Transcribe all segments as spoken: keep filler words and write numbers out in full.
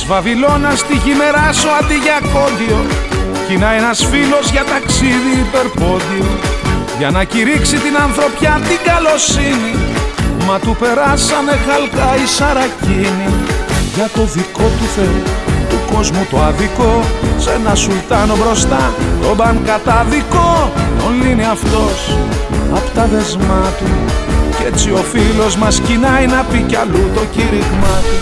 Βαβυλώνας τη χειμεράσω αντί για κόντιο, κι να ένας φίλος για ταξίδι υπερπόντιο, για να κηρύξει την ανθρωπιά την καλοσύνη. Μα του περάσανε χαλκά οι σαρακίνοι. Για το δικό του Θεό του κόσμου το αδικό, σε ένα σουλτάνο μπροστά τον παν καταδικό, τον λύνει αυτός απ' τα δεσμά του. Κι έτσι ο φίλος μας κοινάει να πει κι αλλού το κήρυγμά του.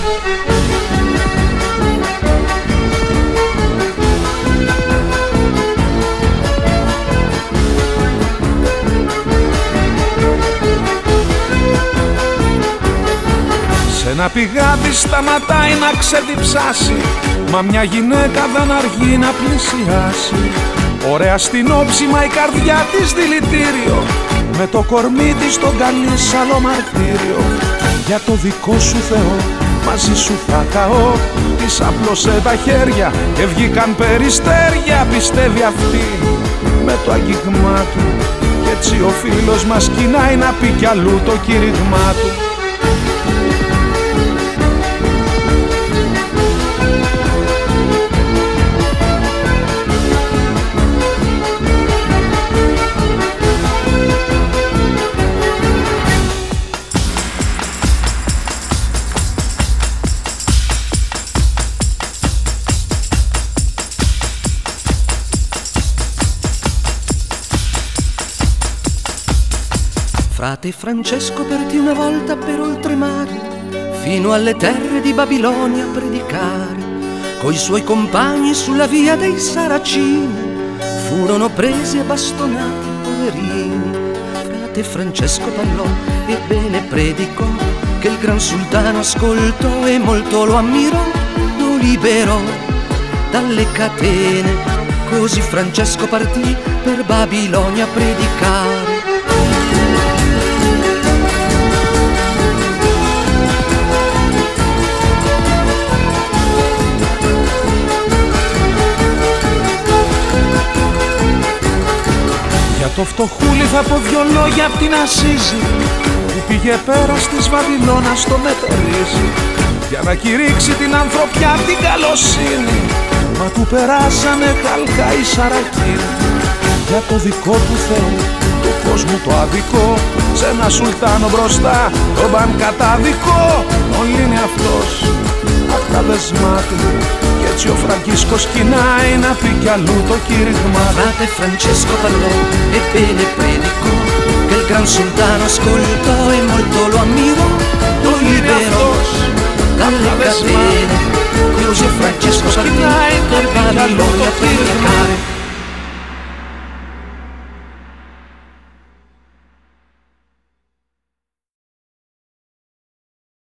Σ' ένα πηγάδι σταματάει να ξεδιψάσει, μα μια γυναίκα δεν αργεί να πλησιάσει. Ωραία στην όψη μα η καρδιά της δηλητήριο, με το κορμί της τον καλεί σ' άλλο μαρτύριο. Για το δικό σου Θεό μαζί σου θα καώ, της απλώσε τα χέρια και βγήκαν περιστέρια. Πιστεύει αυτή με το αγγίγμά του, κι έτσι ο φίλος μας κοινάει να πει κι αλλού το κήρυγμά του. Frate Francesco partì una volta per oltremare, fino alle terre di Babilonia a predicare. Coi suoi compagni sulla via dei Saracini furono presi e bastonati poverini. Frate Francesco parlò e bene predicò, che il gran sultano ascoltò e molto lo ammirò. Lo liberò dalle catene, così Francesco partì per Babilonia a predicare. Το φτωχούλι θα πω δυο λόγια απ' την Ασίζη, που πήγε πέρα της Βαβυλώνας στο μετερίζει, για να κηρύξει την ανθρωπιά την καλοσύνη. Μα του περάσανε χαλκά οι σαρακίνοι. Για το δικό του Θεό του κόσμου το αδικό, σε ένα σουλτάνο μπροστά τον παν καταδικό, τον λύνει αυτός απ' τα δεσμά του. Κι έτσι ο Φραγκίσκος κοινάει να πει κι αλλού το κήρυγμα. Frate Francesco parlò e bene predicò, che il gran sultano ascoltò e molto lo ammirò. Lo liberò dalle catene, così Francesco partì per Babilonia a predicare.